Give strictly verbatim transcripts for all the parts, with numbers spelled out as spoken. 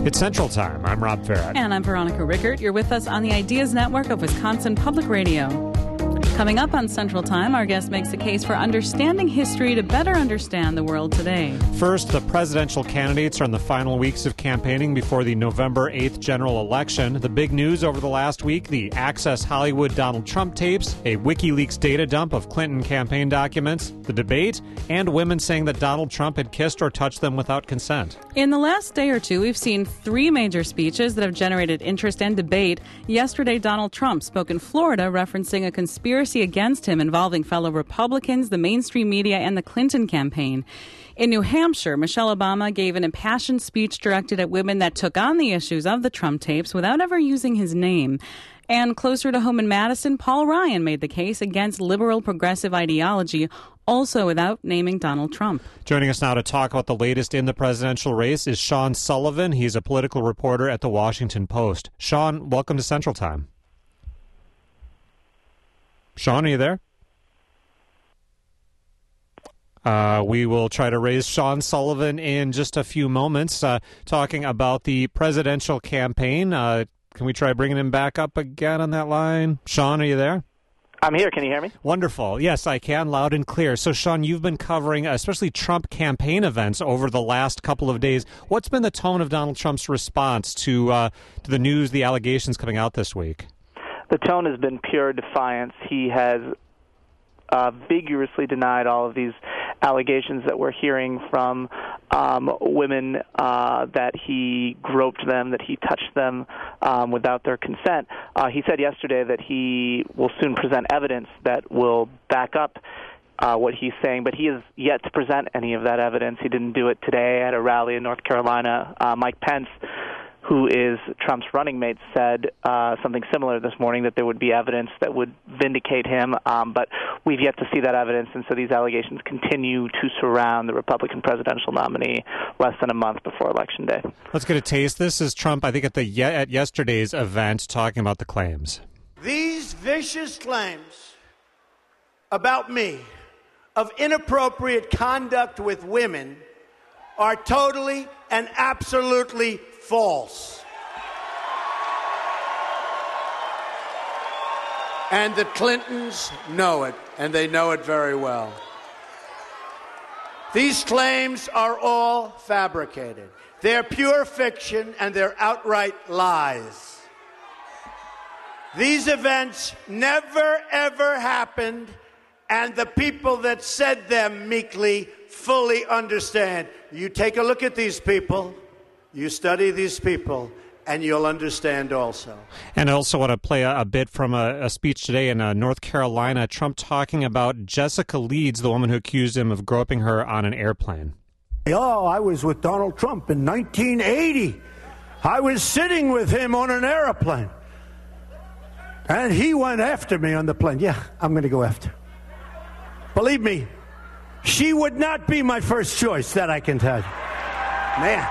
It's Central Time. I'm Rob Farrett. And I'm Veronica Rickert. You're with us on the Ideas Network of Wisconsin Public Radio. Coming up on Central Time, our guest makes a case for understanding history to better understand the world today. First, the presidential candidates are in the final weeks of campaigning before the November eighth general election. The big news over the last week, the Access Hollywood Donald Trump tapes, a WikiLeaks data dump of Clinton campaign documents, the debate, and women saying that Donald Trump had kissed or touched them without consent. In the last day or two, we've seen three major speeches that have generated interest and debate. Yesterday, Donald Trump spoke in Florida referencing a conspiracy against him involving fellow Republicans, the mainstream media, and the Clinton campaign. In New Hampshire, Michelle Obama gave an impassioned speech directed at women that took on the issues of the Trump tapes without ever using his name. And closer to home in Madison, Paul Ryan made the case against liberal progressive ideology, also without naming Donald Trump. Joining us now to talk about the latest in the presidential race is Sean Sullivan. He's a political reporter at The Washington Post. Sean, welcome to Central Time. Sean, are you there? Uh, we will try to raise Sean Sullivan in just a few moments, uh, talking about the presidential campaign. Uh, can we try bringing him back up again on that line? Sean, are you there? I'm here. Can you hear me? Wonderful. Yes, I can, loud and clear. So, Sean, you've been covering especially Trump campaign events over the last couple of days. What's been the tone of Donald Trump's response to uh, to the news, the allegations coming out this week? The tone has been pure defiance. He has uh, vigorously denied all of these allegations that we're hearing from um, women uh, that he groped them, that he touched them um, without their consent. Uh, he said yesterday that he will soon present evidence that will back up uh, what he's saying, but he has yet to present any of that evidence. He didn't do it today at a rally in North Carolina. Uh, Mike Pence, who is Trump's running mate, said uh, something similar this morning, that there would be evidence that would vindicate him, um, but we've yet to see that evidence, and so these allegations continue to surround the Republican presidential nominee less than a month before Election Day. Let's get a taste. This is Trump, I think, at the at yesterday's event, talking about the claims. These vicious claims about me of inappropriate conduct with women are totally and absolutely false. And the Clintons know it, and they know it very well. These claims are all fabricated. They're pure fiction, and they're outright lies. These events never, ever happened, and the people that said them meekly fully understand. You take a look at these people, you study these people, and you'll understand also. And I also want to play a, a bit from a, a speech today in uh, North Carolina, Trump talking about Jessica Leeds, the woman who accused him of groping her on an airplane. Oh, I was with Donald Trump in nineteen eighty. I was sitting with him on an airplane. And he went after me on the plane. Yeah, I'm going to go after. Believe me, she would not be my first choice, that I can tell you. Man.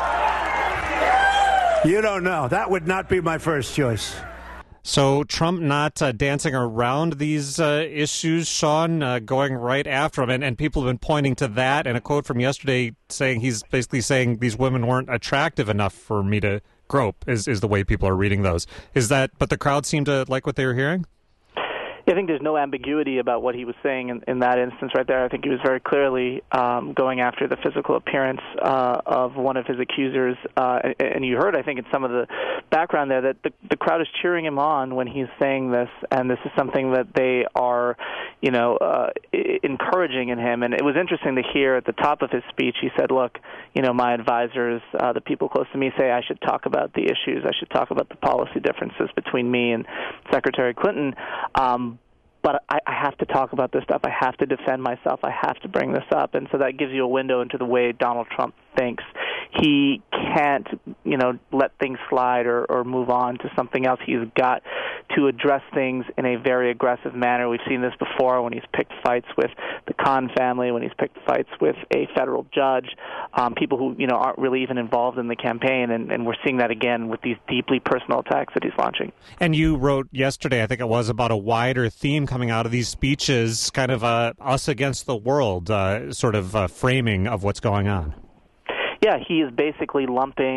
You don't know. That would not be my first choice. So Trump not uh, dancing around these uh, issues, Sean, uh, going right after him. And, and people have been pointing to that. And a quote from yesterday saying he's basically saying these women weren't attractive enough for me to grope is, is the way people are reading those. Is that, but the crowd seemed to like what they were hearing? I think there's no ambiguity about what he was saying in, in that instance right there. I think he was very clearly um, going after the physical appearance uh, of one of his accusers. Uh, and, and you heard, I think, in some of the background there that the, the crowd is cheering him on when he's saying this, and this is something that they are, you know, uh, encouraging in him. And it was interesting to hear at the top of his speech, he said, look, you know, my advisors, uh, the people close to me say I should talk about the issues. I should talk about the policy differences between me and Secretary Clinton. Um, But I, I have to talk about this stuff. I have to defend myself. I have to bring this up. And so that gives you a window into the way Donald Trump thinks. He can't, you know, let things slide or, or move on to something else. He's got to address things in a very aggressive manner. We've seen this before when he's picked fights with the Khan family, when he's picked fights with a federal judge, um, people who, you know, aren't really even involved in the campaign. And, and we're seeing that again with these deeply personal attacks that he's launching. And you wrote yesterday, I think it was, about a wider theme coming out of these speeches, kind of a us against the world uh, sort of uh, framing of what's going on. Yeah, he is basically lumping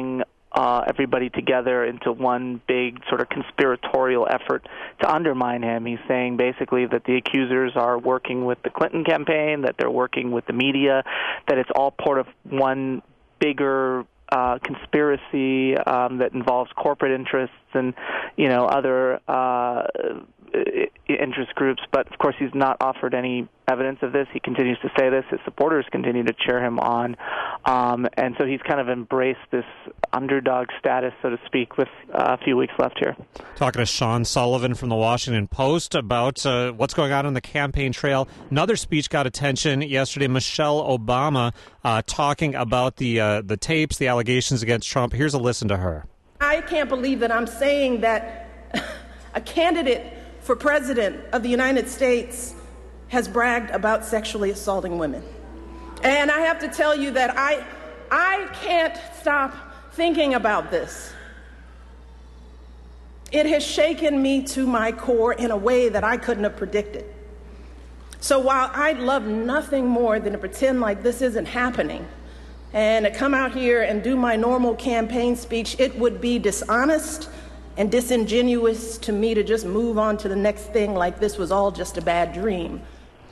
uh, everybody together into one big sort of conspiratorial effort to undermine him. He's saying basically that the accusers are working with the Clinton campaign, that they're working with the media, that it's all part of one bigger uh, conspiracy um, that involves corporate interests and, you know, other uh, interest groups. But, of course, he's not offered any evidence of this. He continues to say this. His supporters continue to cheer him on. Um, and so he's kind of embraced this underdog status, so to speak, with uh, a few weeks left here. Talking to Sean Sullivan from the Washington Post about uh, what's going on on the campaign trail. Another speech got attention yesterday. Michelle Obama uh, talking about the uh, the tapes, the allegations against Trump. Here's a listen to her. I can't believe that I'm saying that a candidate for president of the United States has bragged about sexually assaulting women. And I have to tell you that I, I can't stop thinking about this. It has shaken me to my core in a way that I couldn't have predicted. So while I'd love nothing more than to pretend like this isn't happening and to come out here and do my normal campaign speech, it would be dishonest and disingenuous to me to just move on to the next thing like this was all just a bad dream.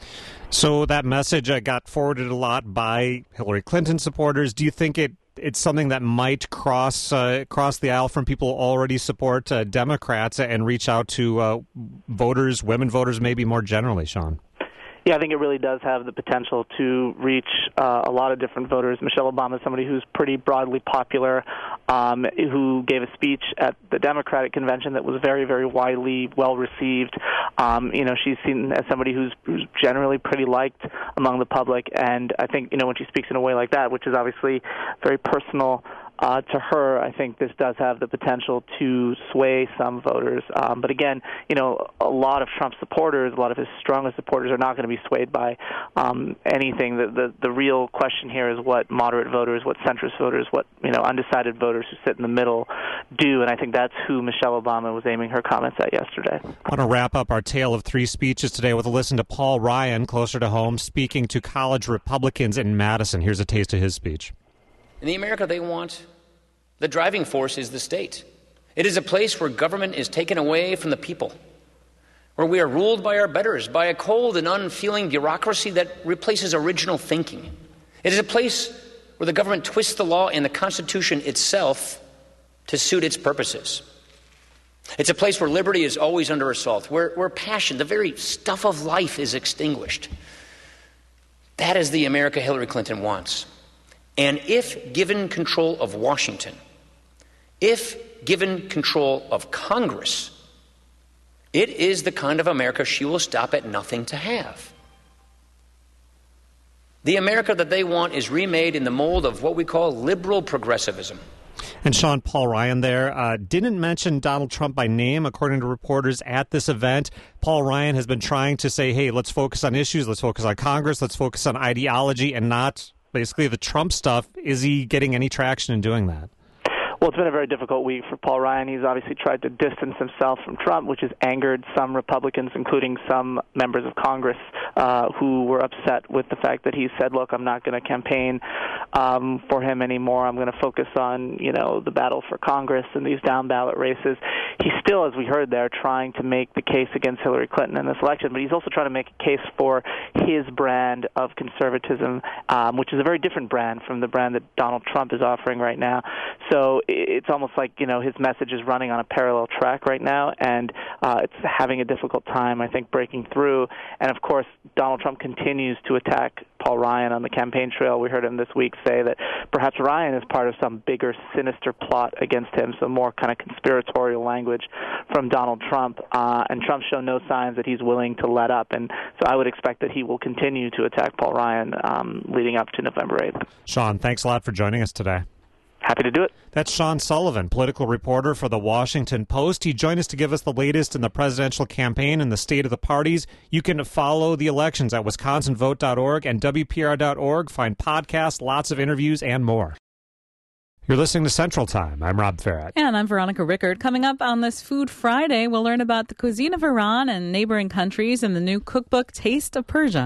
So that message uh, got forwarded a lot by Hillary Clinton supporters. Do you think it it's something that might cross uh, cross the aisle from people who already support uh, Democrats and reach out to uh, voters, women voters, maybe more generally, Sean? Yeah, I think it really does have the potential to reach uh, a lot of different voters. Michelle Obama is somebody who's pretty broadly popular, um, who gave a speech at the Democratic convention that was very, very widely well-received. Um, you know, she's seen as somebody who's, who's generally pretty liked among the public, and I think, you know, when she speaks in a way like that, which is obviously very personal Uh, to her, I think this does have the potential to sway some voters. Um, but again, you know, a lot of Trump supporters, a lot of his strongest supporters are not going to be swayed by um, anything. The, the the real question here is what moderate voters, what centrist voters, what, you know, undecided voters who sit in the middle do. And I think that's who Michelle Obama was aiming her comments at yesterday. I want to wrap up our tale of three speeches today with a listen to Paul Ryan, closer to home, speaking to college Republicans in Madison. Here's a taste of his speech. In the America they want, the driving force is the state. It is a place where government is taken away from the people, where we are ruled by our betters, by a cold and unfeeling bureaucracy that replaces original thinking. It is a place where the government twists the law and the Constitution itself to suit its purposes. It's a place where liberty is always under assault, where, where passion, the very stuff of life, is extinguished. That is the America Hillary Clinton wants. And if given control of Washington, if given control of Congress, it is the kind of America she will stop at nothing to have. The America that they want is remade in the mold of what we call liberal progressivism. And Sean, Paul Ryan there uh, didn't mention Donald Trump by name, according to reporters at this event. Paul Ryan has been trying to say, hey, let's focus on issues, let's focus on Congress, let's focus on ideology and not basically the Trump stuff. Is he getting any traction in doing that? Well, it's been a very difficult week for Paul Ryan. He's obviously tried to distance himself from Trump, which has angered some Republicans, including some members of Congress uh, who were upset with the fact that he said, look, I'm not going to campaign um, for him anymore. I'm going to focus on, you know, the battle for Congress and these down-ballot races. He's still, as we heard there, trying to make the case against Hillary Clinton in this election, but he's also trying to make a case for his brand of conservatism, um, which is a very different brand from the brand that Donald Trump is offering right now. So it's almost like, you know, his message is running on a parallel track right now, and uh, it's having a difficult time, I think, breaking through. And, of course, Donald Trump continues to attack Paul Ryan on the campaign trail. We heard him this week say that perhaps Ryan is part of some bigger, sinister plot against him, so more kind of conspiratorial language from Donald Trump. Uh, and Trump's shown no signs that he's willing to let up. And so I would expect that he will continue to attack Paul Ryan um, leading up to November eighth. Sean, thanks a lot for joining us today. Happy to do it. That's Sean Sullivan, political reporter for The Washington Post. He joined us to give us the latest in the presidential campaign and the state of the parties. You can follow the elections at wisconsin vote dot org and W P R dot org. Find podcasts, lots of interviews, and more. You're listening to Central Time. I'm Rob Farrett. And I'm Veronica Rickard. Coming up on this Food Friday, we'll learn about the cuisine of Iran and neighboring countries and the new cookbook Taste of Persia.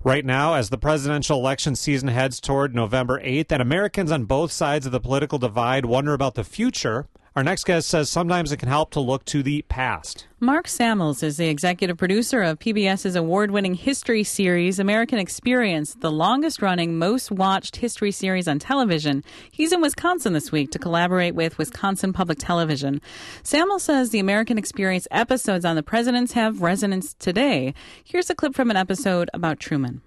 Right now, as the presidential election season heads toward November eighth, and Americans on both sides of the political divide wonder about the future, our next guest says sometimes it can help to look to the past. Mark Samuels is the executive producer of PBS's award-winning history series, American Experience, the longest-running, most-watched history series on television. He's in Wisconsin this week to collaborate with Wisconsin Public Television. Samuels says the American Experience episodes on the presidents have resonance today. Here's a clip from an episode about Truman.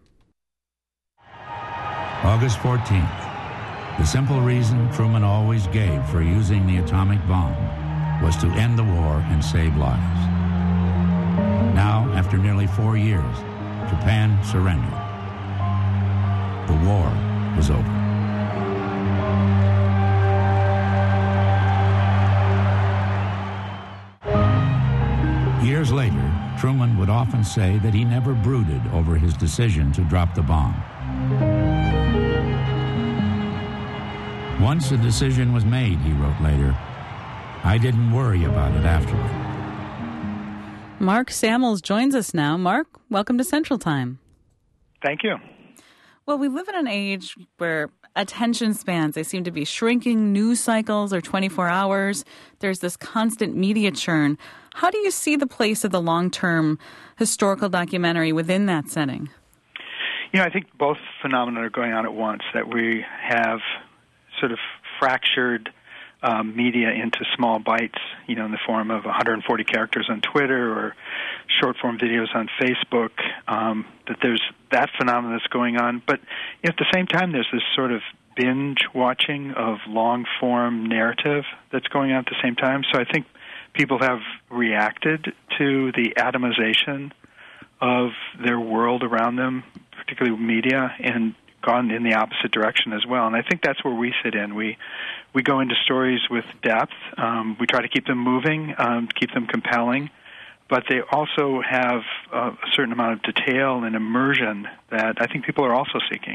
August fourteenth. The simple reason Truman always gave for using the atomic bomb was to end the war and save lives. Now, after nearly four years, Japan surrendered. The war was over. Years later, Truman would often say that he never brooded over his decision to drop the bomb. Once a decision was made, he wrote later, I didn't worry about it afterward. Mark Samuels joins us now. Mark, welcome to Central Time. Thank you. Well, we live in an age where attention spans, they seem to be shrinking. News cycles are twenty-four hours. There's this constant media churn. How do you see the place of the long-term historical documentary within that setting? You know, I think both phenomena are going on at once, that we have sort of fractured um, media into small bites, you know, in the form of one hundred forty characters on Twitter or short-form videos on Facebook, um, that there's that phenomenon that's going on. But you know, at the same time, there's this sort of binge-watching of long-form narrative that's going on at the same time. So I think people have reacted to the atomization of their world around them, particularly media, and gone in the opposite direction as well. And I think that's where we sit in. We we go into stories with depth. Um, we try to keep them moving, um, keep them compelling, but they also have uh, a certain amount of detail and immersion that I think people are also seeking.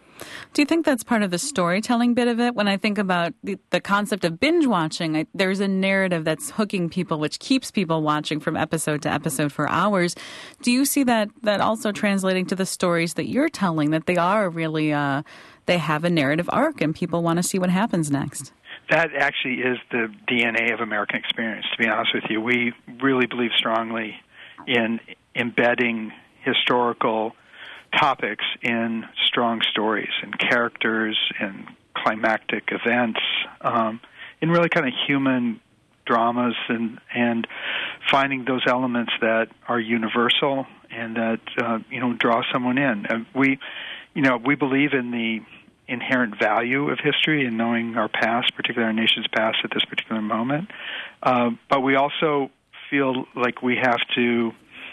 Do you think that's part of the storytelling bit of it? When I think about the, the concept of binge watching, I, there's a narrative that's hooking people, which keeps people watching from episode to episode for hours. Do you see that that also translating to the stories that you're telling, that they are really, uh, they have a narrative arc and people want to see what happens next? That actually is the D N A of American Experience, to be honest with you. We really believe strongly in embedding historical topics in strong stories and characters and climactic events, um, in really kind of human dramas, and and finding those elements that are universal and that uh, you know draw someone in. And we, you know, we believe in the inherent value of history and knowing our past, particularly our nation's past at this particular moment. Uh, but we also feel like we have to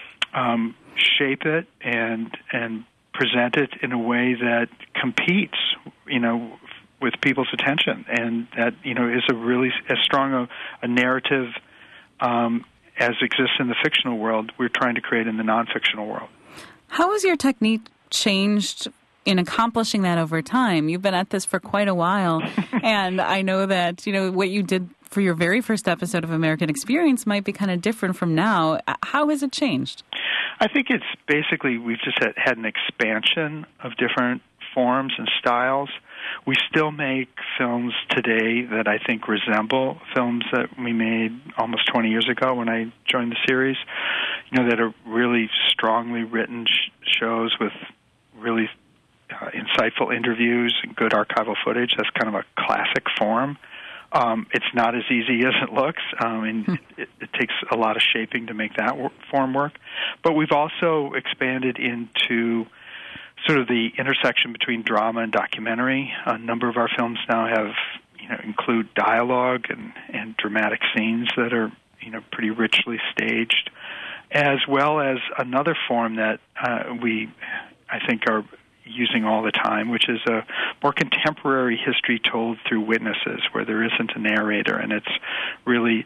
um, shape it and and present it in a way that competes, you know, with people's attention, and that, you know, is a really as strong a, a narrative um, as exists in the fictional world, we're trying to create in the non-fictional world. How has your technique changed in accomplishing that over time? You've been at this for quite a while, and I know that, you know, what you did for your very first episode of American Experience might be kind of different from now. How has it changed? I think it's basically we've just had, had an expansion of different forms and styles. We still make films today that I think resemble films that we made almost twenty years ago when I joined the series, you know, that are really strongly written sh- shows with really uh, insightful interviews and good archival footage. That's kind of a classic form. Um, it's not as easy as it looks, um, and hmm. it, it takes a lot of shaping to make that work, form work. But we've also expanded into sort of the intersection between drama and documentary. A number of our films now have, you know, include dialogue and, and dramatic scenes that are, you know, pretty richly staged, as well as another form that uh, we, I think, are using all the time, which is a more contemporary history told through witnesses, where there isn't a narrator, and it's really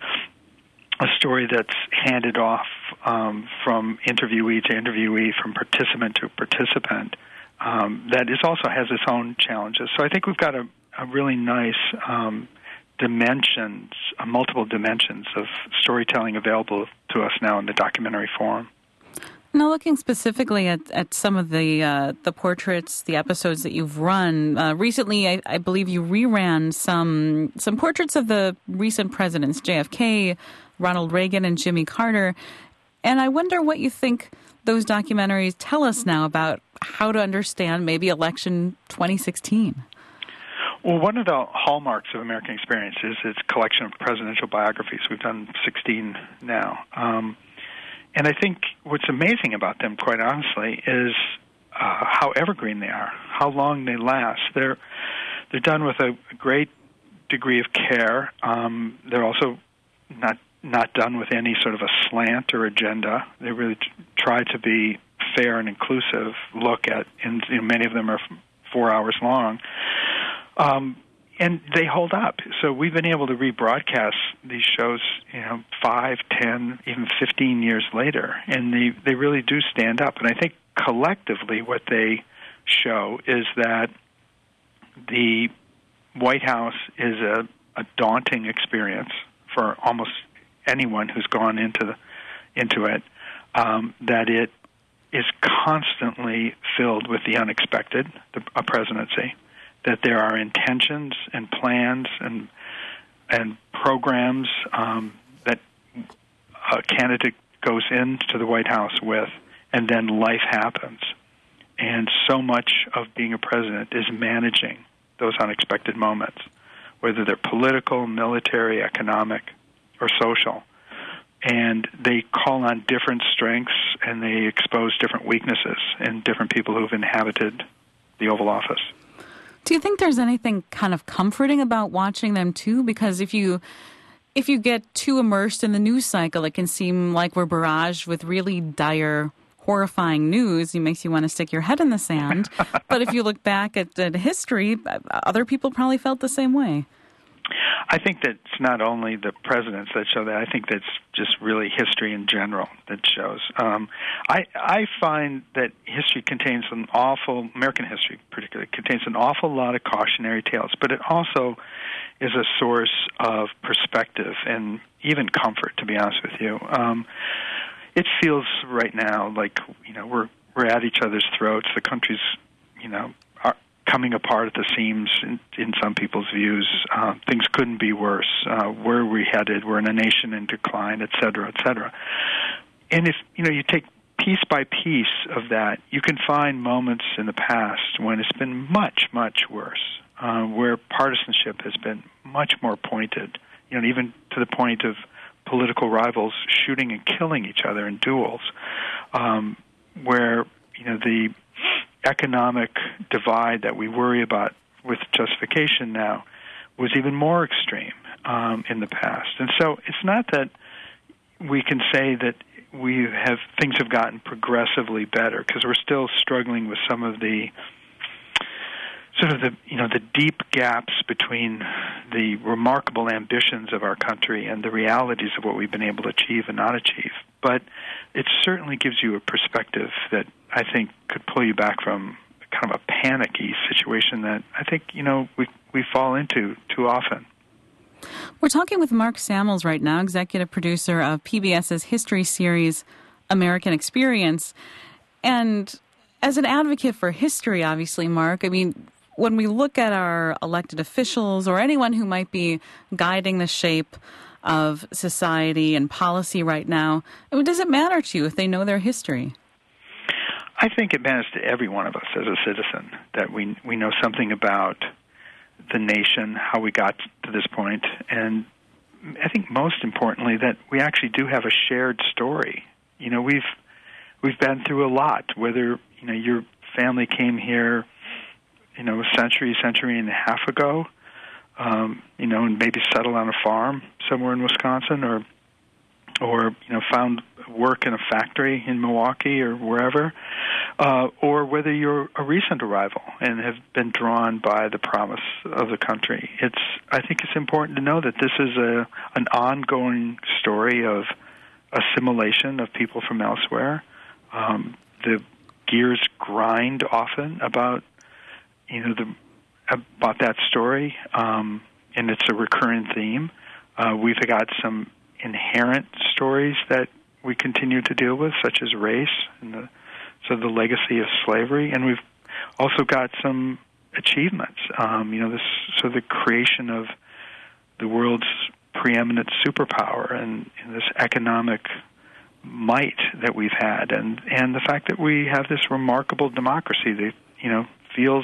a story that's handed off um, from interviewee to interviewee, from participant to participant, um, that is also has its own challenges. So I think we've got a, a really nice um, dimensions, uh, multiple dimensions of storytelling available to us now in the documentary form. Now, looking specifically at, at some of the uh, the portraits, the episodes that you've run uh, recently, I, I believe you reran some some portraits of the recent presidents, J F K, Ronald Reagan, and Jimmy Carter. And I wonder what you think those documentaries tell us now about how to understand maybe election twenty sixteen. Well, one of the hallmarks of American experience is its collection of presidential biographies. We've done sixteen now. Um, and I think what's amazing about them, quite honestly, is uh, how evergreen they are, how long they last. They're they're done with a, a great degree of care. Um, they're also not not done with any sort of a slant or agenda. They really t- try to be fair and inclusive look at, and you know, many of them are f- four hours long. Um, and they hold up. So we've been able to rebroadcast these shows, you know, five, ten, even fifteen years later, and they, they really do stand up. And I think collectively what they show is that the White House is a, a daunting experience for almost anyone who's gone into the, into it, um, that it is constantly filled with the unexpected, the, a presidency, that there are intentions and plans and and programs um, that a candidate goes into the White House with, and then life happens. And so much of being a president is managing those unexpected moments, whether they're political, military, economic, or social. And they call on different strengths, and they expose different weaknesses in different people who've inhabited the Oval Office. Do you think there's anything kind of comforting about watching them, too? Because if you if you get too immersed in the news cycle, it can seem like we're barraged with really dire, horrifying news. It makes you want to stick your head in the sand. But if you look back at, at history, other people probably felt the same way. I think that it's not only the presidents that show that. I think that's just really history in general that shows. Um, I I find that history contains an awful, American history particularly, contains an awful lot of cautionary tales, but it also is a source of perspective and even comfort, to be honest with you. Um, it feels right now like, you know, we're we're at each other's throats. The country's, you know, are coming apart at the seams in, in some people's views. Uh, things couldn't be worse. Uh, where are we headed? We're in a nation in decline, et cetera, et cetera. And if, you know, you take piece by piece of that, you can find moments in the past when it's been much, much worse, uh, where partisanship has been much more pointed, you know, even to the point of political rivals shooting and killing each other in duels, um, where, you know, the economic divide that we worry about with justification now was even more extreme um, in the past. And so it's not that we can say that we have things have gotten progressively better, because we're still struggling with some of the sort of the you know the deep gaps between the remarkable ambitions of our country and the realities of what we've been able to achieve and not achieve. But it certainly gives you a perspective that I think could pull you back from kind of a panicky situation that I think, you know, we we fall into too often. We're talking with Mark Samuels right now, executive producer of P B S's history series, American Experience. And as an advocate for history, obviously, Mark, I mean, when we look at our elected officials or anyone who might be guiding the shape of society and policy right now, I mean, does it matter to you if they know their history? I think it matters to every one of us as a citizen that we we know something about the nation, how we got to this point, and I think most importantly that we actually do have a shared story. You know, we've we've been through a lot. Whether, you know, your family came here, you know, a century, century and a half ago, um, you know, and maybe settled on a farm somewhere in Wisconsin, or or you know, found work in a factory in Milwaukee or wherever, uh, or whether you're a recent arrival and have been drawn by the promise of the country. It's I think it's important to know that this is a an ongoing story of assimilation of people from elsewhere. Um, the gears grind often about you know the about that story, um, and it's a recurrent theme. Uh, we've got some inherent stories that we continue to deal with, such as race and the, so the legacy of slavery, and we've also got some achievements. Um, you know, this so the creation of the world's preeminent superpower and, and this economic might that we've had, and and the fact that we have this remarkable democracy that, you know, feels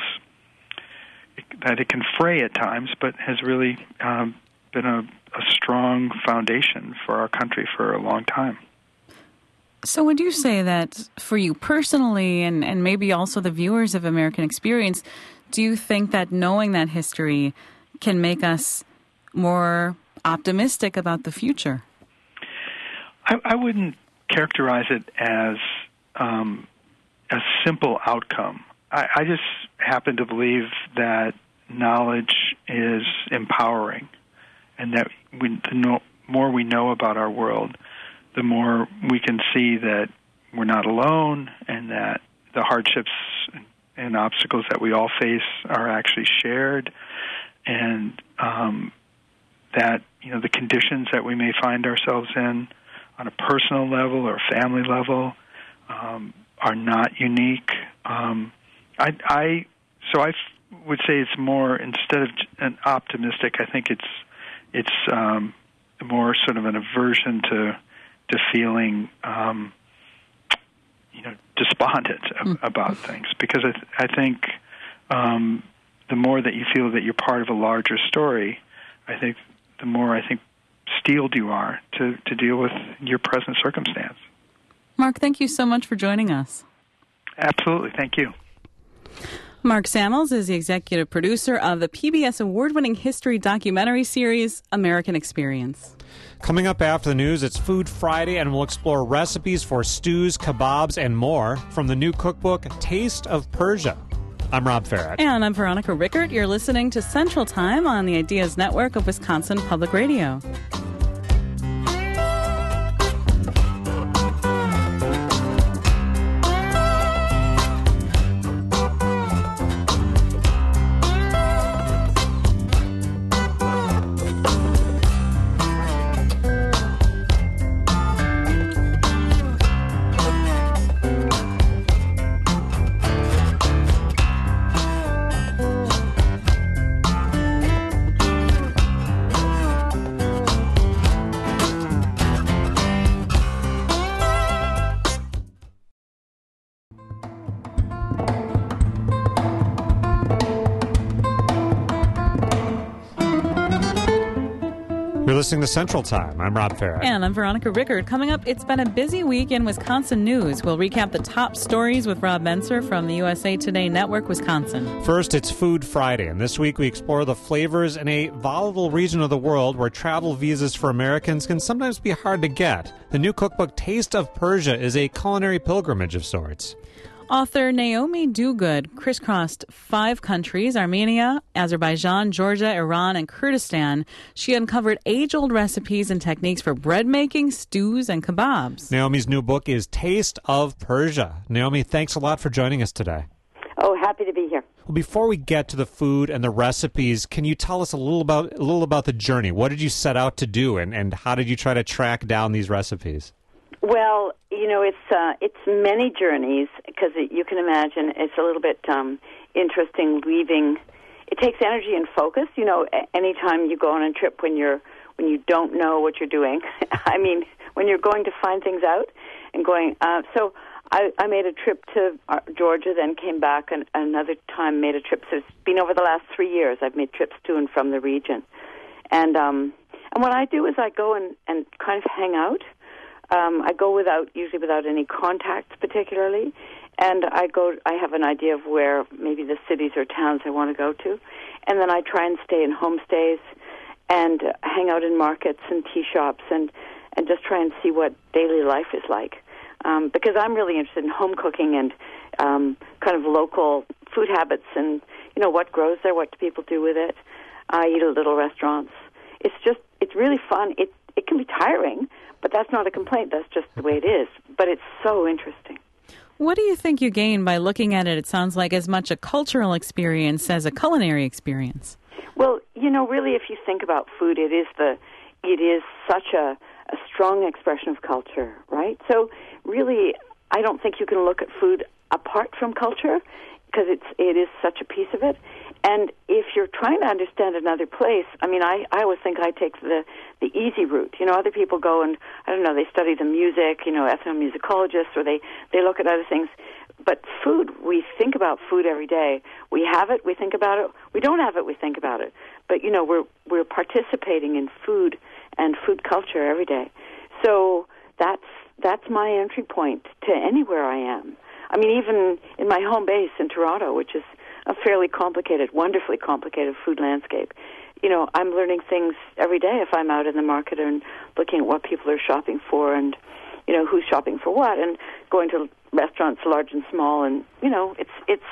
that it can fray at times, but has really um, been a, a strong foundation for our country for a long time. So would you say that for you personally, and, and maybe also the viewers of American Experience, do you think that knowing that history can make us more optimistic about the future? I, I wouldn't characterize it as um, a simple outcome. I, I just happen to believe that knowledge is empowering, and that we, the no, more we know about our world, the more we can see that we're not alone, and that the hardships and obstacles that we all face are actually shared, and um, that, you know, the conditions that we may find ourselves in on a personal level or family level um, are not unique. Um, I, I so I f- would say it's more, instead of an optimistic, I think it's it's um, more sort of an aversion to to feeling um, you know despondent mm. about things, because I, th- I think um, the more that you feel that you're part of a larger story, I think the more I think steeled you are to, to deal with your present circumstance. Mark, thank you so much for joining us. Absolutely. Thank you. Mark Samuels is the executive producer of the P B S award-winning history documentary series, American Experience. Coming up after the news, it's Food Friday, and we'll explore recipes for stews, kebabs, and more from the new cookbook, Taste of Persia. I'm Rob Farrett. And I'm Veronica Rickert. You're listening to Central Time on the Ideas Network of Wisconsin Public Radio. You're listening to Central Time. I'm Rob Farrett. And I'm Veronica Rickert. Coming up, it's been a busy week in Wisconsin news. We'll recap the top stories with Rob Menser from the U S A Today Network, Wisconsin. First, it's Food Friday, and this week we explore the flavors in a volatile region of the world where travel visas for Americans can sometimes be hard to get. The new cookbook, Taste of Persia, is a culinary pilgrimage of sorts. Author Naomi Dogood crisscrossed five countries, Armenia, Azerbaijan, Georgia, Iran, and Kurdistan. She uncovered age-old recipes and techniques for bread making, stews, and kebabs. Naomi's new book is Taste of Persia. Naomi, thanks a lot for joining us today. Oh, happy to be here. Well, before we get to the food and the recipes, can you tell us a little about a little about the journey? What did you set out to do, and, and how did you try to track down these recipes? Well, you know, it's uh, it's many journeys, because you can imagine it's a little bit um, interesting leaving. It takes energy and focus. You know, anytime you go on a trip when you're when you don't know what you're doing. I mean, when you're going to find things out and going. Uh, so I, I made a trip to Georgia, then came back, and another time made a trip. So it's been over the last three years. I've made trips to and from the region, and um, and what I do is I go and, and kind of hang out. Um, I go without, usually without any contacts particularly, and I go. I have an idea of where maybe the cities or towns I want to go to, and then I try and stay in homestays and uh, hang out in markets and tea shops and, and just try and see what daily life is like. Um, because I'm really interested in home cooking and um, kind of local food habits and, you know, what grows there, what do people do with it. I eat at little restaurants. It's just, it's really fun. It it can be tiring, but that's not a complaint. That's just the way it is. But it's so interesting. What do you think you gain by looking at it? It sounds like as much a cultural experience as a culinary experience. Well, you know, really, if you think about food, it is the, it is such a, a strong expression of culture, right? So really, I don't think you can look at food apart from culture because it's it is such a piece of it. And if you're trying to understand another place, I mean, I, I always think I take the, the easy route. You know, other people go and, I don't know, they study the music, you know, ethnomusicologists, or they, they look at other things. But food, we think about food every day. We have it, we think about it. We don't have it, we think about it. But, you know, we're we're participating in food and food culture every day. So that's that's my entry point to anywhere I am. I mean, even in my home base in Toronto, which is a fairly complicated, wonderfully complicated food landscape. You know, I'm learning things every day if I'm out in the market and looking at what people are shopping for and, you know, who's shopping for what, and going to restaurants large and small. And, you know, it's it's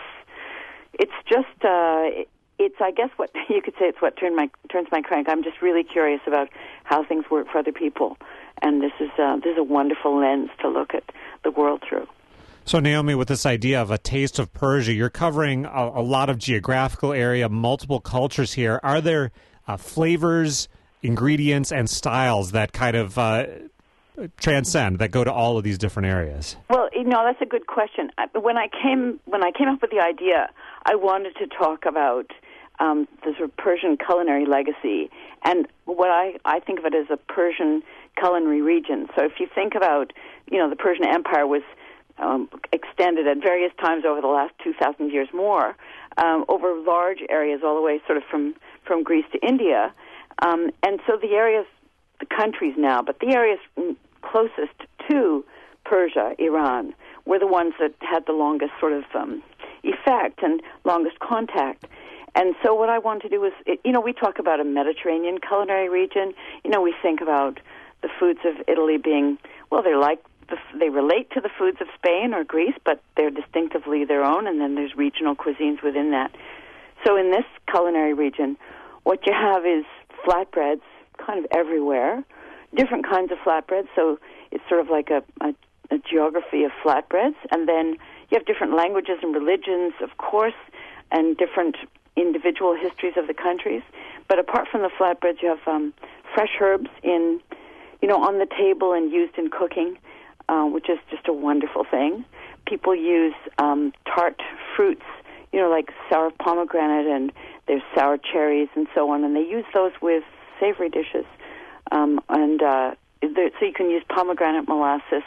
it's just, uh, it's, I guess, what you could say it's what turned my, turns my crank. I'm just really curious about how things work for other people. And this is, uh, this is a wonderful lens to look at the world through. So, Naomi, with this idea of a taste of Persia, you're covering a, a lot of geographical area, multiple cultures here. Are there uh, flavors, ingredients, and styles that kind of uh, transcend, that go to all of these different areas? Well, you know, that's a good question. When I came when I came up with the idea, I wanted to talk about um, the sort of Persian culinary legacy, and what I, I think of it as a Persian culinary region. So if you think about, you know, the Persian Empire was Um, extended at various times over the last two thousand years more, um, over large areas all the way sort of from, from Greece to India. Um, and so the areas, the countries now, but the areas closest to Persia, Iran, were the ones that had the longest sort of um, effect and longest contact. And so what I want to do is, you know, we talk about a Mediterranean culinary region. You know, we think about the foods of Italy being, well, they're like, they relate to the foods of Spain or Greece, but they're distinctively their own, and then there's regional cuisines within that. So in this culinary region, what you have is flatbreads kind of everywhere, different kinds of flatbreads, so it's sort of like a, a, a geography of flatbreads, and then you have different languages and religions, of course, and different individual histories of the countries. But apart from the flatbreads, you have um, fresh herbs in, you know, on the table and used in cooking, Uh, which is just a wonderful thing. People use um, tart fruits, you know, like sour pomegranate, and there's sour cherries and so on, and they use those with savory dishes. Um, and uh, there, so you can use pomegranate molasses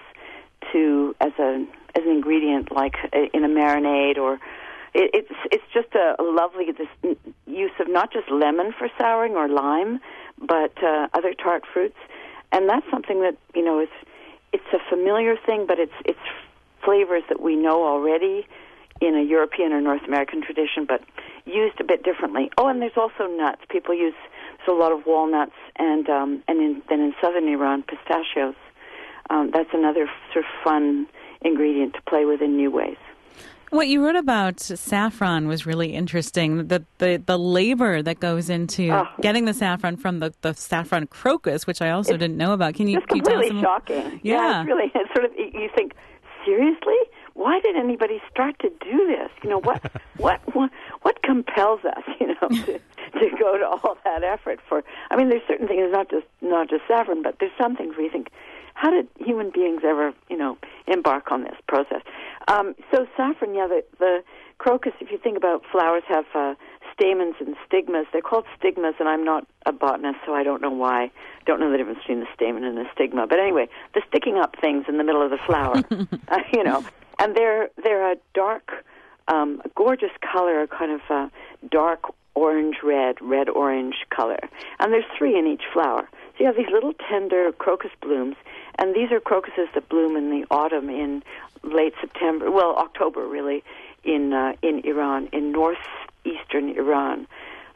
to as a as an ingredient, like a, in a marinade, or it, it's it's just a, a lovely this use of not just lemon for souring or lime, but uh, other tart fruits, and that's something that, you know, is. It's a familiar thing, but it's it's flavors that we know already in a European or North American tradition, but used a bit differently. Oh, and there's also nuts. People use so a lot of walnuts, and um, and in, then in southern Iran, pistachios. Um, that's another sort of fun ingredient to play with in new ways. What you wrote about saffron was really interesting. The the, the labor that goes into oh. getting the saffron from the, the saffron crocus, which I also it's didn't know about. Can you, it's can you tell us completely some? Shocking. Yeah, yeah it's really it's sort of you think, seriously, why did anybody start to do this? You know, what what what, what compels us, you know, to, to go to all that effort for? I mean, there's certain things, not just not just saffron, but there's some things where you think, how did human beings ever, you know, embark on this process? Um, so saffron, yeah, the, the crocus, if you think about flowers, have uh, stamens and stigmas. They're called stigmas, and I'm not a botanist, so I don't know why. I don't know the difference between the stamen and the stigma. But anyway, the sticking up things in the middle of the flower, uh, you know, and they're they're a dark, um, a gorgeous color, a kind of uh, dark orange-red, red-orange color. And there's three in each flower. So you have these little tender crocus blooms, and these are crocuses that bloom in the autumn, in late September, well, October really, in uh, in Iran, in northeastern Iran,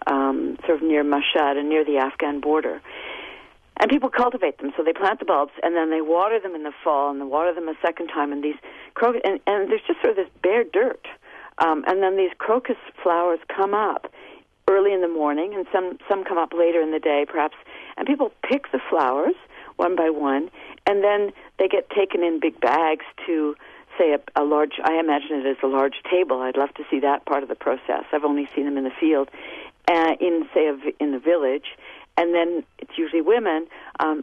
um, sort of near Mashhad and near the Afghan border. And people cultivate them, so they plant the bulbs, and then they water them in the fall, and they water them a second time, and these crocus, and, and there's just sort of this bare dirt. Um, and then these crocus flowers come up early in the morning, and some, some come up later in the day, perhaps, and people pick the flowers one by one, and then they get taken in big bags to, say, a, a large, I imagine it as a large table. I'd love to see that part of the process. I've only seen them in the field, uh, in, say, a, in the village. And then it's usually women um,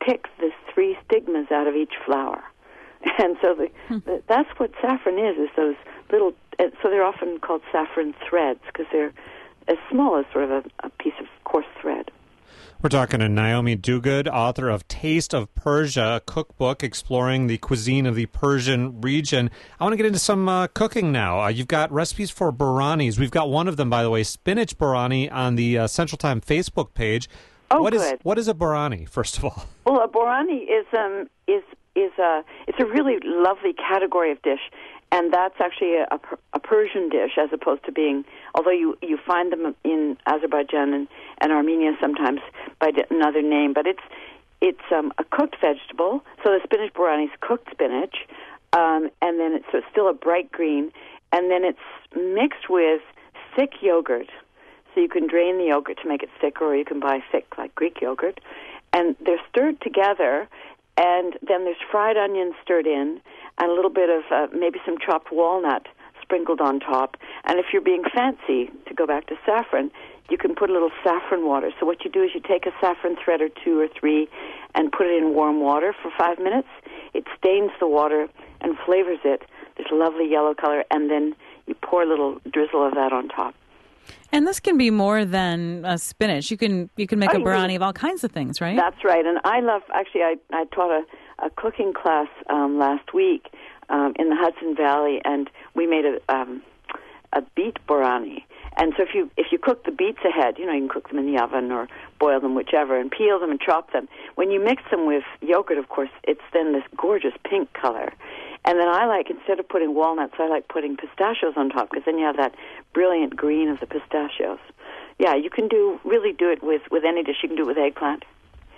pick the three stigmas out of each flower. And so the, hmm. the, that's what saffron is, is those little, uh, so they're often called saffron threads because they're as small as sort of a, a piece of coarse thread. We're talking to Naomi Duguid, author of Taste of Persia, a cookbook exploring the cuisine of the Persian region. I want to get into some uh, cooking now. Uh, you've got recipes for biranis. We've got one of them, by the way, spinach birani on the uh, Central Time Facebook page. Oh, what good. Is, what is a birani, first of all? Well, a birani is um is is a it's a really lovely category of dish, and that's actually a, a Persian dish as opposed to being, although you, you find them in Azerbaijan and, and Armenia sometimes by another name, but it's it's um, a cooked vegetable. So the spinach birani is cooked spinach, um, and then it's, so it's still a bright green, and then it's mixed with thick yogurt. So you can drain the yogurt to make it thicker, or you can buy thick, like Greek yogurt. And they're stirred together, and then there's fried onions stirred in, and a little bit of uh, maybe some chopped walnut sprinkled on top. And if you're being fancy, to go back to saffron, you can put a little saffron water. So what you do is you take a saffron thread or two or three and put it in warm water for five minutes. It stains the water and flavors it. There's a lovely yellow color, and then you pour a little drizzle of that on top. And this can be more than a spinach. You can you can make oh, a birani of all kinds of things, right? That's right. And I love, actually, I, I taught a, a cooking class um, last week um, in the Hudson Valley, and we made a um, a beet birani. And so if you if you cook the beets ahead, you know, you can cook them in the oven or boil them, whichever, and peel them and chop them. When you mix them with yogurt, of course, it's then this gorgeous pink color. And then I like, instead of putting walnuts, I like putting pistachios on top, because then you have that brilliant green of the pistachios. Yeah, you can do really do it with, with any dish. You can do it with eggplant.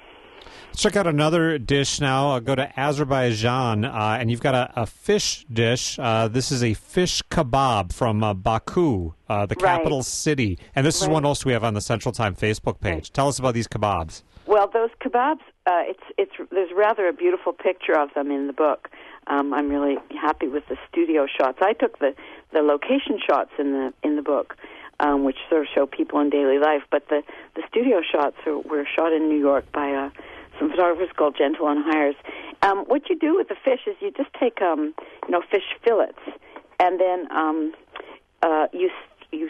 Let's check out another dish now. I'll go to Azerbaijan, uh, and you've got a, a fish dish. Uh, this is a fish kebab from uh, Baku, uh, the capital right. city. And this right. is one also we have on the Central Time Facebook page. Right. Tell us about these kebabs. Well, those kebabs, uh, it's it's there's rather a beautiful picture of them in the book. Um, I'm really happy with the studio shots. I took the, the location shots in the in the book, um, which sort of show people in daily life. But the, the studio shots are, were shot in New York by uh, some photographers called Gentle on Hires. Um, what you do with the fish is you just take um, you know fish fillets, and then um, uh, you you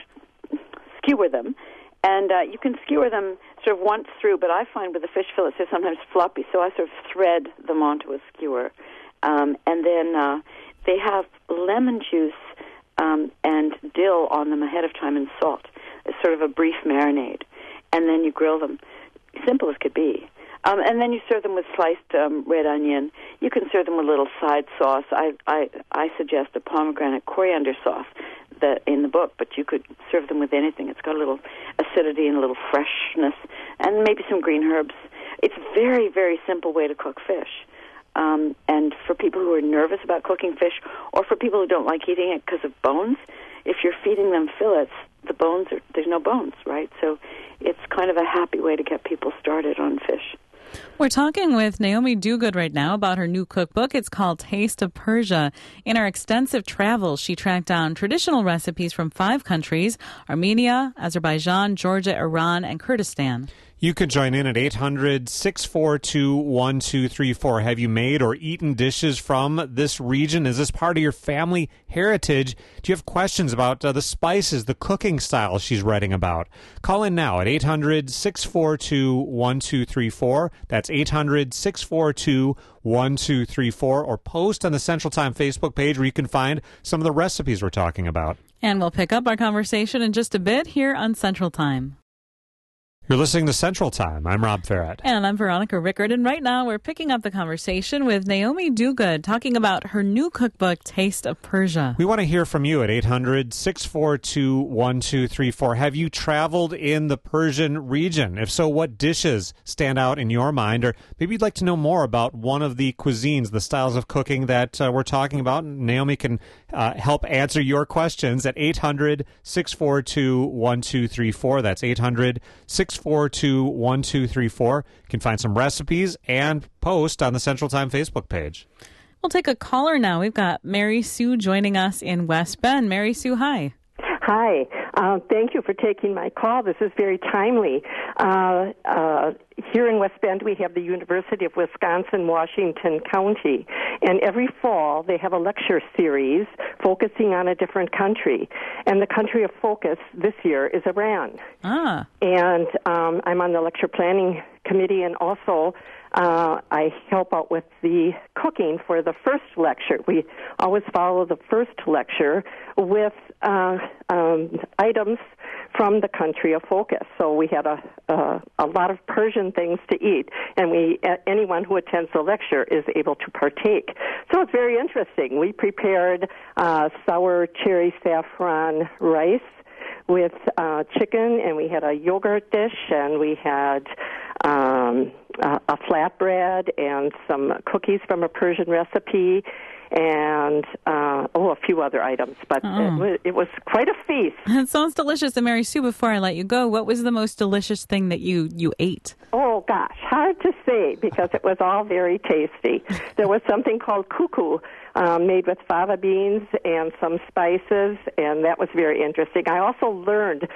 skewer them. And uh, you can skewer them sort of once through, but I find with the fish fillets they're sometimes floppy, so I sort of thread them onto a skewer. Um, and then uh, they have lemon juice um, and dill on them ahead of time and salt. It's sort of a brief marinade. And then you grill them, simple as could be. Um, and then you serve them with sliced um, red onion. You can serve them with a little side sauce. I, I, I suggest a pomegranate coriander sauce that in the book, but you could serve them with anything. It's got a little acidity and a little freshness, and maybe some green herbs. It's a very, very simple way to cook fish. Um, and for people who are nervous about cooking fish, or for people who don't like eating it because of bones, if you're feeding them fillets, the bones are, there's no bones, right? So it's kind of a happy way to get people started on fish. We're talking with Naomi Duguid right now about her new cookbook. It's called Taste of Persia. In her extensive travels, she tracked down traditional recipes from five countries: Armenia, Azerbaijan, Georgia, Iran, and Kurdistan. You could join in at eight hundred, six four two, one two three four. Have you made or eaten dishes from this region? Is this part of your family heritage? Do you have questions about uh, the spices, the cooking style she's writing about? Call in now at eight hundred, six four two, one two three four. That's eight hundred, six four two, one two three four. Or post on the Central Time Facebook page where you can find some of the recipes we're talking about. And we'll pick up our conversation in just a bit here on Central Time. You're listening to Central Time. I'm Rob Farrett. And I'm Veronica Rickard. And right now we're picking up the conversation with Naomi Duguid, talking about her new cookbook, Taste of Persia. We want to hear from you at eight hundred, six four two, one two three four. Have you traveled in the Persian region? If so, what dishes stand out in your mind? Or maybe you'd like to know more about one of the cuisines, the styles of cooking that uh, we're talking about. Naomi can uh, help answer your questions at eight hundred, six four two, one two three four. That's eight hundred, six four two, one two three four. You can find some recipes and post on the Central Time Facebook page. We'll take a caller now. We've got Mary Sue joining us in West Bend. Mary Sue, hi. Hi. Uh, thank you for taking my call. This is very timely. Uh, uh, here in West Bend, we have the University of Wisconsin-Washington County, and every fall they have a lecture series focusing on a different country. And the country of focus this year is Iran. Ah. And um, I'm on the lecture planning committee, and also uh, I help out with the cooking for the first lecture. We always follow the first lecture with uh, um, items from the country of focus. So we had a uh, a lot of Persian things to eat, and we uh, anyone who attends the lecture is able to partake. So it's very interesting. We prepared uh, sour cherry saffron rice with uh, chicken, and we had a yogurt dish, and we had um, a, a flatbread and some cookies from a Persian recipe, and uh, oh, a few other items. But oh. it, was, it was quite a feast. It sounds delicious. And Mary Sue, before I let you go, what was the most delicious thing that you, you ate? Oh, gosh, hard to say because it was all very tasty. There was something called kuku, um, made with fava beans and some spices, and that was very interesting. I also learned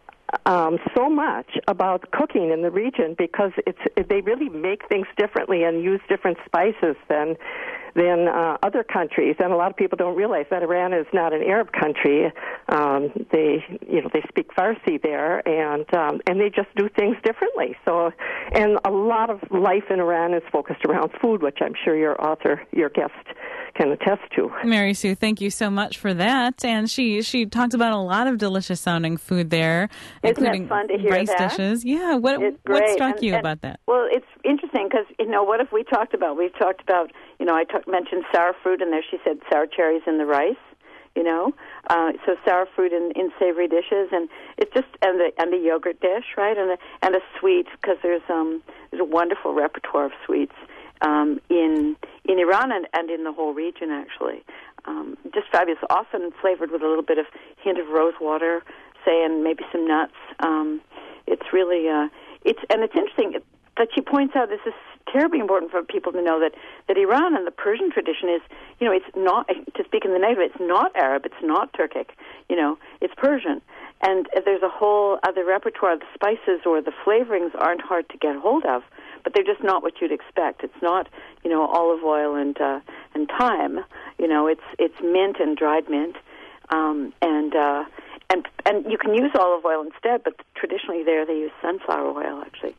um, so much about cooking in the region because it's they really make things differently and use different spices than than uh, other countries, and a lot of people don't realize that Iran is not an Arab country. Um, they, you know, they speak Farsi there, and um, and they just do things differently. So, and a lot of life in Iran is focused around food, which I'm sure your author, your guest, can attest to. Mary Sue, thank you so much for that. And she she talked about a lot of delicious sounding food there, Isn't including it fun to hear rice that? dishes. Yeah, what It's what great. struck and, you and, about that? Well, it's interesting because, you know, what have we talked about? We've talked about, you know, I talk, mentioned sour fruit, and there she said sour cherries in the rice, you know. Uh, so sour fruit in, in savory dishes, and it's just, and the, and the yogurt dish, right, and a, and a sweet, because there's, um, there's a wonderful repertoire of sweets um, in in Iran and, and in the whole region, actually. Um, just fabulous, often flavored with a little bit of hint of rose water, say, and maybe some nuts. Um, it's really, uh, it's and it's interesting that she points out this is terribly important for people to know that, that Iran and the Persian tradition is, you know, it's not, to speak in the negative, it's not Arab, it's not Turkic, you know, it's Persian. And there's a whole other repertoire. The spices or the flavorings aren't hard to get hold of, but they're just not what you'd expect. It's not, you know, olive oil and uh, and thyme. You know, it's it's mint and dried mint, um, and uh, and and you can use olive oil instead. But traditionally, there they use sunflower oil actually.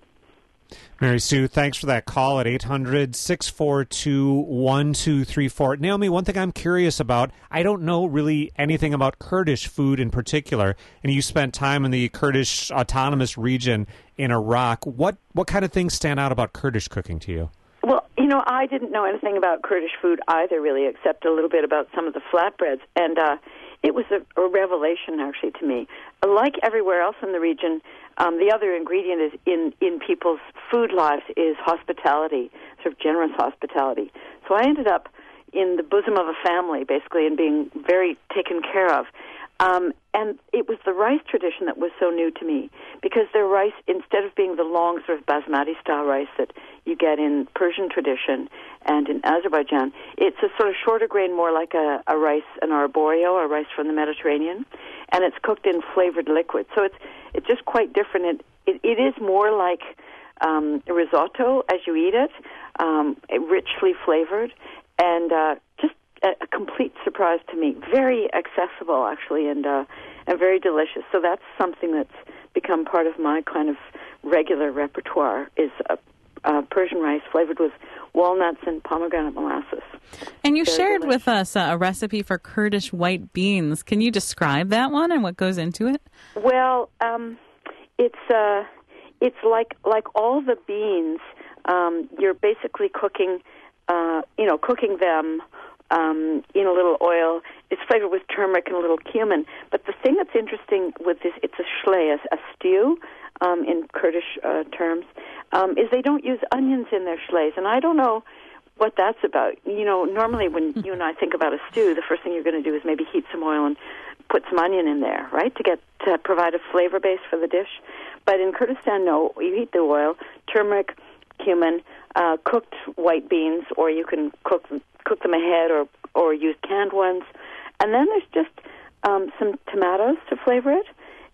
Mary Sue, thanks for that call at eight hundred, six four two, one two three four. Naomi, one thing I'm curious about, I don't know really anything about Kurdish food in particular, and you spent time in the Kurdish Autonomous Region in Iraq. What what kind of things stand out about Kurdish cooking to you? Well, you know, I didn't know anything about Kurdish food either, really, except a little bit about some of the flatbreads, and uh, it was a, a revelation, actually, to me. Like everywhere else in the region, um, the other ingredient is in, in people's food lives is hospitality, sort of generous hospitality. So I ended up in the bosom of a family, basically, and being very taken care of. Um, and it was the rice tradition that was so new to me, because their rice, instead of being the long sort of basmati-style rice that you get in Persian tradition and in Azerbaijan, it's a sort of shorter grain, more like a, a rice, an arborio, a rice from the Mediterranean, and it's cooked in flavored liquid. So it's it's just quite different. It, it, it is more like um, risotto as you eat it, um, richly flavored, and uh, just a, a complete surprise to me. Very accessible, actually, and uh, and very delicious. So that's something that's become part of my kind of regular repertoire, is uh, uh, Persian rice flavored with walnuts and pomegranate molasses. And you very shared delicious. with us uh, a recipe for Kurdish white beans. Can you describe that one and what goes into it? Well, um, it's uh, it's like like all the beans. Um, you're basically cooking, uh, you know, cooking them um, in a little oil. It's flavored with turmeric and a little cumin. But the thing that's interesting with this, it's a shlei, a, a stew um, in Kurdish uh, terms, um, is they don't use onions in their shleis. And I don't know what that's about. You know, normally when you and I think about a stew, the first thing you're going to do is maybe heat some oil and put some onion in there, right, to get to provide a flavor base for the dish. But in Kurdistan, no, you heat the oil, turmeric, cumin, uh, cooked white beans, or you can cook cook them ahead or, or use canned ones. And then there's just um, some tomatoes to flavor it,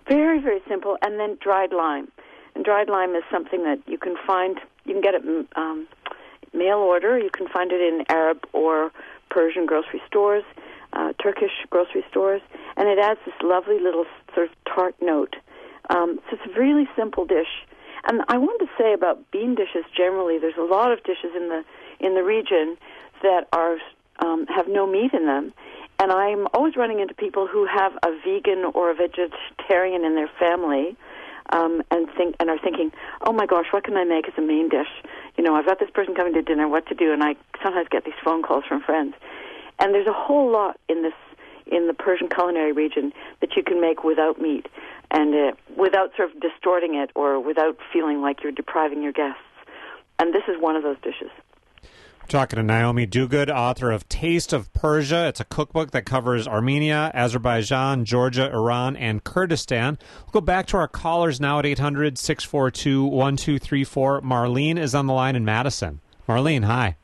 Very, very simple. And then dried lime. And dried lime is something that you can find, you can get it um, mail order. You can find it in Arab or Persian grocery stores, uh, Turkish grocery stores. And it adds this lovely little sort of tart note. Um, so it's a really simple dish. And I wanted to say about bean dishes generally, there's a lot of dishes in the in the region that are um, have no meat in them. And I'm always running into people who have a vegan or a vegetarian in their family, um, and think and are thinking, "Oh my gosh, what can I make as a main dish? You know, I've got this person coming to dinner. What to do?" And I sometimes get these phone calls from friends. And there's a whole lot in this in the Persian culinary region that you can make without meat, and uh, without sort of distorting it or without feeling like you're depriving your guests. And this is one of those dishes. Talking to Naomi Duguid, author of Taste of Persia. It's a cookbook that covers Armenia, Azerbaijan, Georgia, Iran, and Kurdistan. We'll go back to our callers now at eight hundred, six four two, one two three four. Marlene is on the line in Madison. Marlene, hi.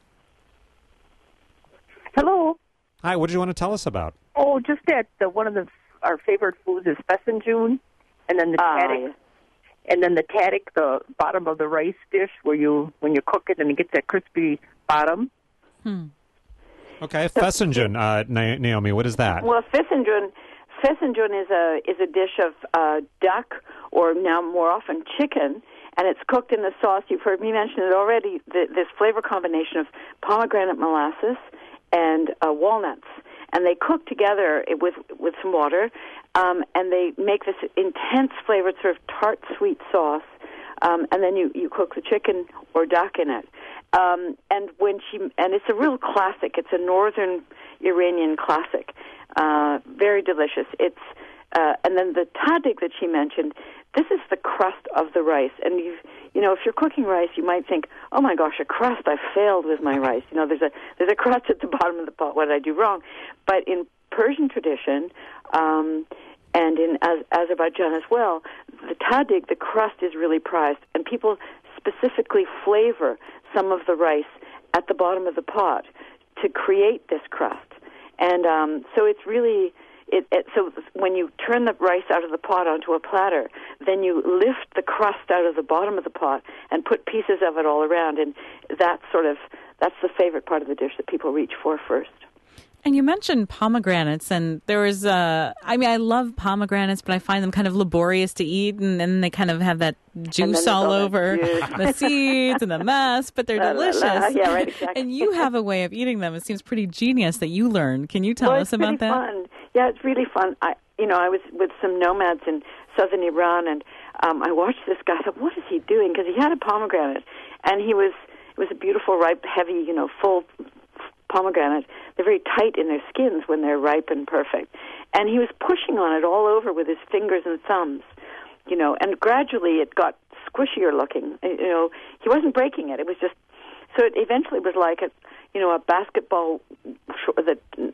Hello. Hi, what did you want to tell us about? Oh, just that uh, one of the our favorite foods is fesenjoon, and then the Ah, tadik, yes. and then the tadik, the bottom of the rice dish, where you when you cook it and it gets that crispy bottom. Hmm. Okay, fesenjoon, uh, Na- Naomi, what is that? Well, fesenjoon, fesenjoon is a is a dish of uh, duck, or now more often chicken, and it's cooked in the sauce. You've heard me mention it already. The, this flavor combination of pomegranate molasses and uh, walnuts, and they cook together with with some water, um, and they make this intense flavored sort of tart sweet sauce, um, and then you, you cook the chicken or duck in it. Um, and when she and it's a real classic. It's a northern Iranian classic, uh, very delicious. It's uh, and then the tadik that she mentioned. This is the crust of the rice, and you you know if you're cooking rice, you might think, oh my gosh, a crust! I failed with my rice. You know, there's a there's a crust at the bottom of the pot. What did I do wrong? But in Persian tradition, um, and in Az- Azerbaijan as well, the tadik, the crust, is really prized, and people specifically flavor some of the rice at the bottom of the pot to create this crust. And um, so it's really, it, it, so when you turn the rice out of the pot onto a platter, then you lift the crust out of the bottom of the pot and put pieces of it all around. And that's sort of, that's the favorite part of the dish that people reach for first. And you mentioned pomegranates, and there was, uh, I mean, I love pomegranates, but I find them kind of laborious to eat, and then they kind of have that juice all, all over the seeds and the mess, but they're la, delicious. La, la. Yeah, right, exactly. And you have a way of eating them. It seems pretty genius that you learned. Can you tell well, us about that? It's fun. Yeah, it's really fun. I, you know, I was with some nomads in southern Iran, and um, I watched this guy. I thought, what is he doing? Because he had a pomegranate, and he was, it was a beautiful, ripe, heavy, you know, full pomegranate. They're very tight in their skins when they're ripe and perfect. And he was pushing on it all over with his fingers and thumbs, you know, and gradually it got squishier looking. You know, he wasn't breaking it. It was just, so it eventually was like a, you know, a basketball, the,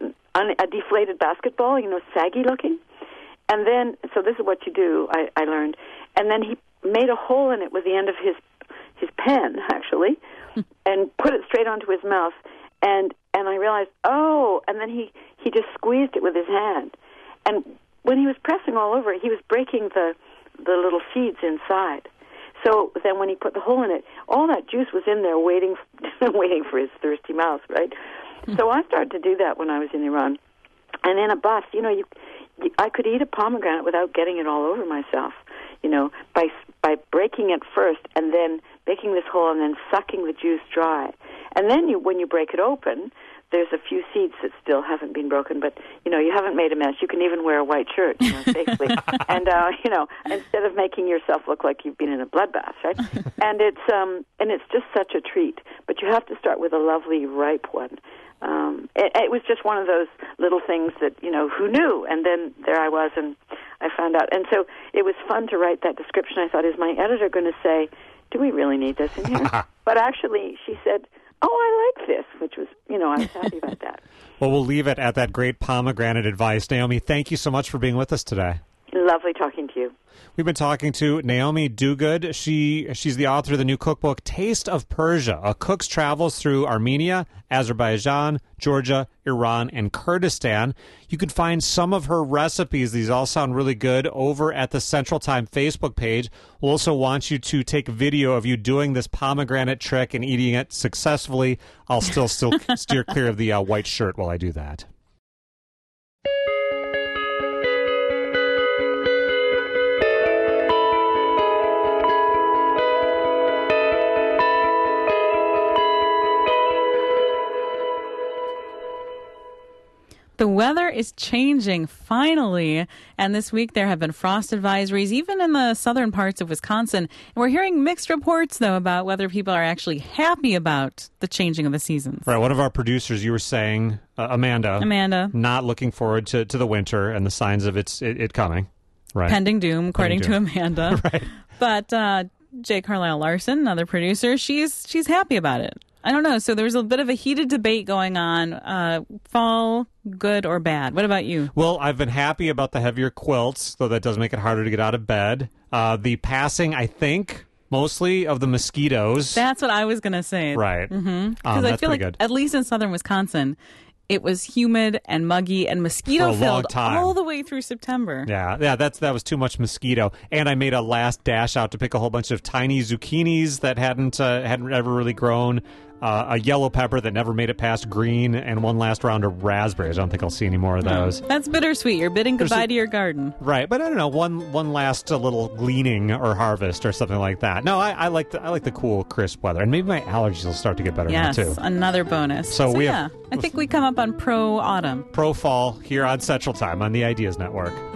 a deflated basketball, you know, saggy looking. And then, so this is what you do, I, I learned. And then he made a hole in it with the end of his, his pen, actually, and put it straight onto his mouth. And and I realized, oh, and then he, he just squeezed it with his hand. And when he was pressing all over it, he was breaking the the little seeds inside. So then when he put the hole in it, all that juice was in there waiting waiting for his thirsty mouth, right? So I started to do that when I was in Iran. And in a bus, you know, you, you I could eat a pomegranate without getting it all over myself, you know, by by breaking it first and then making this hole and then sucking the juice dry. And then you, when you break it open, there's a few seeds that still haven't been broken, but, you know, you haven't made a mess. You can even wear a white shirt, you know, safely. And, uh, you know, instead of making yourself look like you've been in a bloodbath, right? And it's, um, and it's just such a treat. But you have to start with a lovely, ripe one. Um, it, it was just one of those little things that, you know, who knew? And then there I was, and I found out. And so it was fun to write that description. I thought, is my editor going to say, do we really need this in here? But actually, she said, oh, I like this, which was, you know, I was happy about that. Well, we'll leave it at that great pomegranate advice. Naomi, thank you so much for being with us today. Lovely talking to you. We've been talking to Naomi Duguid. She she's the author of the new cookbook, Taste of Persia, a cook's travels through Armenia, Azerbaijan, Georgia, Iran, and Kurdistan. You can find some of her recipes. These all sound really good over at the Central Time Facebook page. We'll also want you to take a video of you doing this pomegranate trick and eating it successfully. I'll still still steer clear of the uh, white shirt while I do that. The weather is changing, finally, and this week there have been frost advisories, even in the southern parts of Wisconsin. And we're hearing mixed reports, though, about whether people are actually happy about the changing of the seasons. Right, one of our producers, you were saying, uh, Amanda, Amanda, not looking forward to, to the winter and the signs of it's, it, it coming. Right. Pending doom, according Pending doom. to Amanda. Right. But uh, J. Carlisle Larson, another producer, she's she's happy about it. I don't know. So there was a bit of a heated debate going on. Uh, fall, good or bad? What about you? Well, I've been happy about the heavier quilts, though that does make it harder to get out of bed. Uh, the passing, I think, mostly of the mosquitoes. That's what I was going to say. Right. Because mm-hmm. um, I feel like, good. at least in southern Wisconsin, it was humid and muggy and mosquito-filled all the way through September. Yeah, yeah, that's that was too much mosquito. And I made a last dash out to pick a whole bunch of tiny zucchinis that hadn't uh, hadn't ever really grown. Uh, a yellow pepper that never made it past green, and one last round of raspberries. I don't think I'll see any more of those. No, that's bittersweet. You're bidding goodbye a, to your garden. Right, but I don't know, one one last uh, little gleaning or harvest or something like that. No, I, I like the I like the cool, crisp weather, and maybe my allergies will start to get better yes, now, too. Another bonus. So, so we yeah, have, I think we come up on pro-autumn. Pro-fall here on Central Time on the Ideas Network.